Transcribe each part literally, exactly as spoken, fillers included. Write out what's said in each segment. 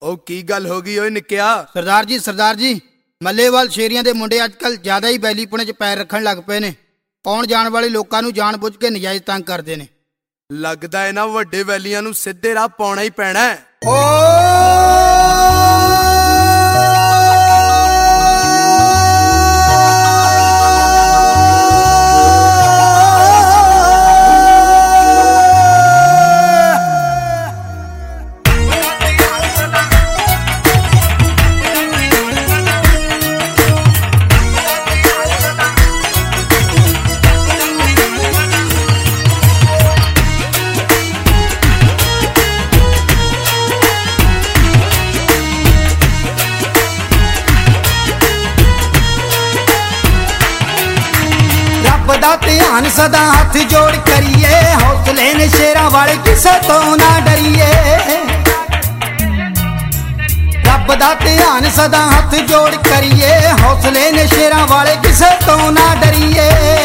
ओ की गल हो गई ओए निक्किया? सरदार जी सरदार जी मल्लेवाल शेरियां दे मुंडे अजकल ज्यादा ही बैलीपुणे च पैर रखण लग पे ने। आउण जाण वाले लोकां नूं जाण बुझ के नजायज तंग करदे ने। लगदा है ना वड्डे वैलियां नूं सीधे राह पाउणा ही पैणा है। ध्यान सदा हाथ जोड़ करिए, हौसले ने शेरा वाले किसे तो ना डरिए। रब दा ध्यान सदा हाथ जोड़ करिए, हौसले ने शेरा वाले किसे तो ना डरिए।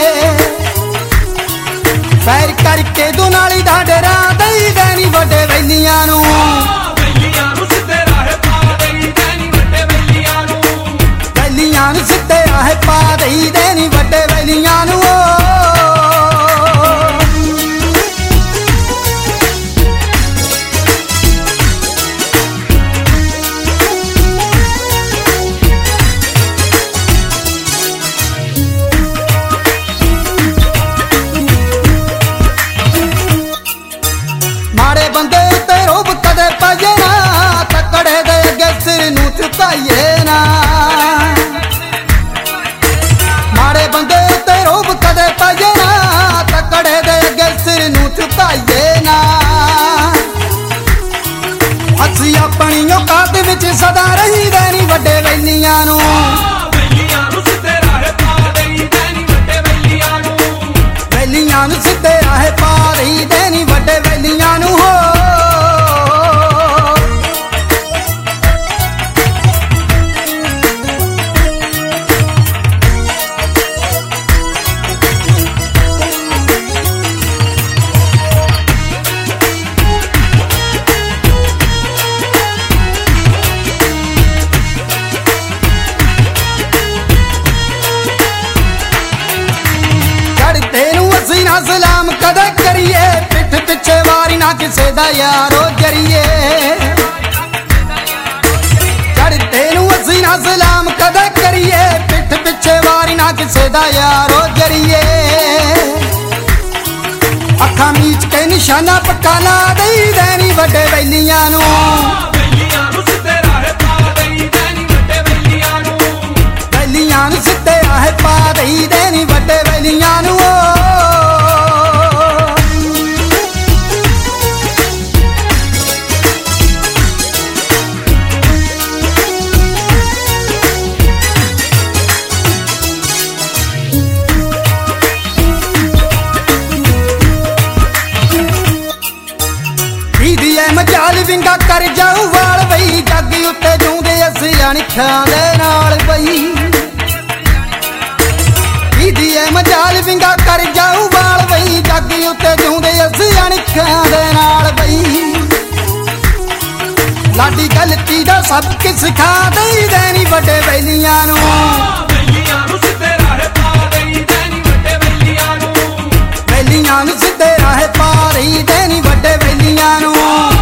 पैर करके दुनाली दा डरा दई देनी वड्डे वैलियां नूं, वैलियां नूं सिद्धे राह पा दई देनी वड्डे वैलियां नूं, वैलियां नूं सिद्धे राह पा दई देनी वड्डे वैलियां नूं। बंदे ते रोब कदे पाइए ना, तकड़े दे अगे सिर नूं झुकाइए ना। माड़े बंदे ते रोब कदे पाइए ना, तकड़े दे अगे सिर नूं झुकाइए ना। असी अपनी औकात विच सदा रही देनी वड्डे वैलियां नूं, वैलियां नूं सिद्धे राह पा दई देनी वड्डे वैलियां नूं, वैलियां नूं सिद्धे राह पा दई देनी वड्डे वैलियां नूं। सलाम कदे करिए, पिठ पिछे वारी ना किसे दा यारो जरिए। चढ़ते नूं असीं ना सलाम कदे करिए, पिठ पिछे वारी ना किसे दा यारो जरिए। अखां मीच के निशाना पक्का ला दई देनी वड्डे वैलियां नूं, वैलियां नूं सिद्धे राह पा दई देनी वड्डे वैलियां नूं, वैलियां नूं सिद्धे राह पा दई देनी वड्डे वैलियां नूं। मजाल विंगा कर जाऊ वाल बई, जग उत्ते जूंदे असी अणिखां दे नाल बई। ईदी ऐ मजाल विंगा कर जाऊ वाल बई, जग उत्ते जूंदे असी अणिखां दे नाल बई। लाडी गलती दा सब किस सिखा दई देनी वड्डे वैलियां नूं, वैलियां नूं सिद्धे राह पा दई देनी वड्डे वैलियां नूं, वैलियां नूं सिद्धे राह पा दई देनी वड्डे वैलियां नूं।